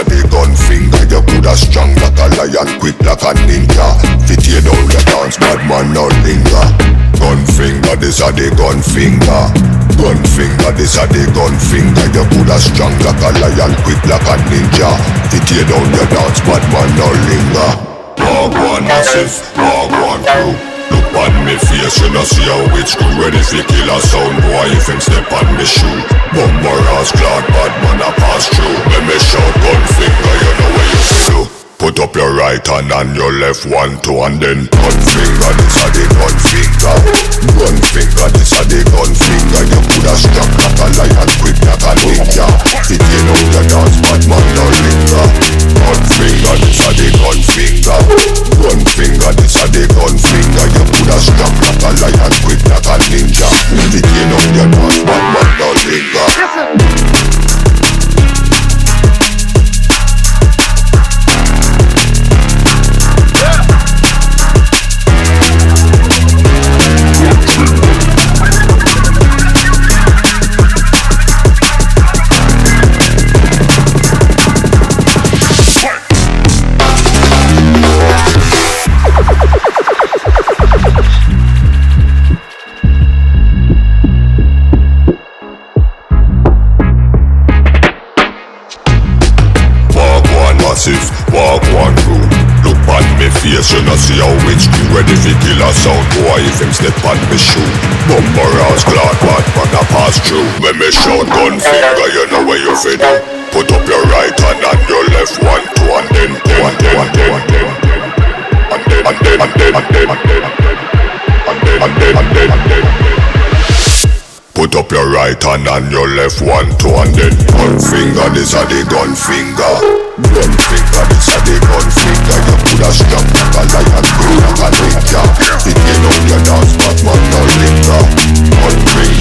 the gun finger. You coulda strong like a lion, quick like a ninja. Fit you down the dance, bad man no linger. Gun finger, this a the gun finger. Gun finger, this a the gun finger. You coulda strong like a lion, quick like a ninja. Fit you down the dance, bad man no linger. Walk one massive, walk one crew. Look on me face, you know see how it's screw. Ready for kill a sound boy if him step on me shoe. Bumper ass cloud, bad man a pass through. Let me shout gun finger, you know what you do. Put up your right hand and your left one, two, and then gun finger, this a the gun finger. Gun finger, this a the gun finger. You coulda struck like a lion, quick like a ninja. Fit you know the dance, bad man no linger. Gun finger, this a the gun finger. Gun finger, this a the gun finger. You coulda struck like a lion, quick like a ninja. Fit you know the dance, bad man no linger. Walk one crew. Look on me face, you know see how it's screw. Ready for kill a sound boy if him step on me shoe. Bumper ass cloud, bad man a pass through. When me shout gun finger, you know where you fit do. Put up your right hand and your left one, two, and then put up your right hand and your left one, two, and then gun finger, this a the gun finger. Gun finger, this a the gun finger. You coulda struck like a lion, quick like a ninja. Fit you know your dance, but man no linger. Gun finger.